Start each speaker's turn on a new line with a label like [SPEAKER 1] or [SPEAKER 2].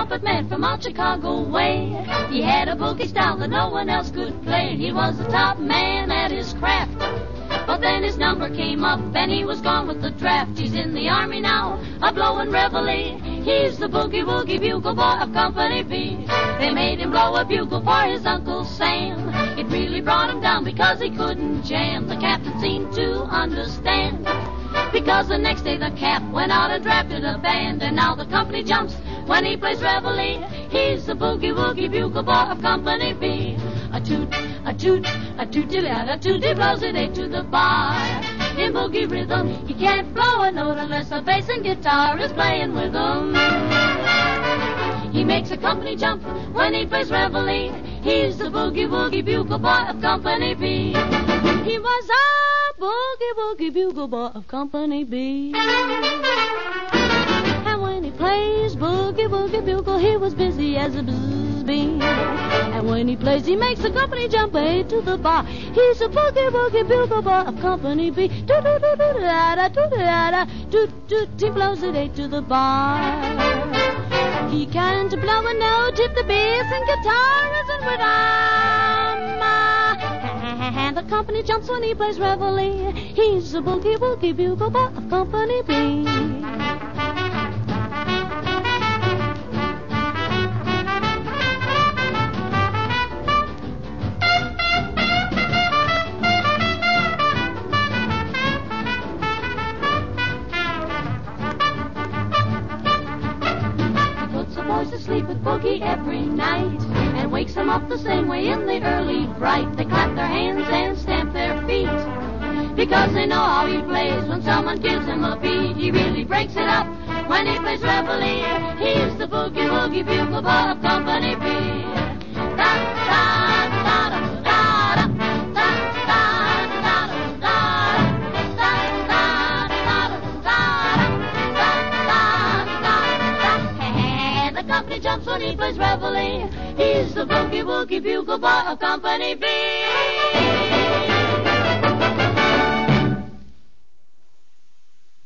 [SPEAKER 1] trumpet man from out Chicago way. He had a boogie style that no one else could play. He was the top man at his craft. But then his number came up and he was gone with the draft. He's in the army now, a-blowin' reveille. He's the boogie-woogie bugle boy of Company B. They made him blow a bugle for his Uncle Sam. It really brought him down because he couldn't jam. The captain seemed to understand, because the next day the cap went out and drafted a band. And now the company jumps when he plays reveille. He's the boogie-woogie bugle boy of Company B. A toot, a toot, a toot-a-toot, he blows it eight to the bar. In boogie rhythm, he can't blow a note unless the bass and guitar is playing with him. He makes a company jump when he plays reveille. He's the boogie-woogie bugle boy of Company B. He was a boogie-woogie bugle boy of Company B. And when he plays boogie-woogie bugle, he was busy as a bzzz bee. And when he plays, he makes the company jump eight to the bar. He's a boogie-woogie bugle boy of Company B. Do-do-do-do-da-da-do-da-da, do-do, he blows it eight to the bar. He can't blow a note if the bass and guitar isn't with him. And the company jumps when he plays reveille. He's a boogie-woogie bugle boy of Company B. Sleep with boogie every night and wakes them up the same way in the early bright. They clap their hands and stamp their feet because they know how he plays. When someone gives him a beat, he really breaks it up when he plays reveille. He's the boogie-woogie bugle boy of Company B. Jumps when he plays reveille. He's the boogie-woogie bugle boy of Company B.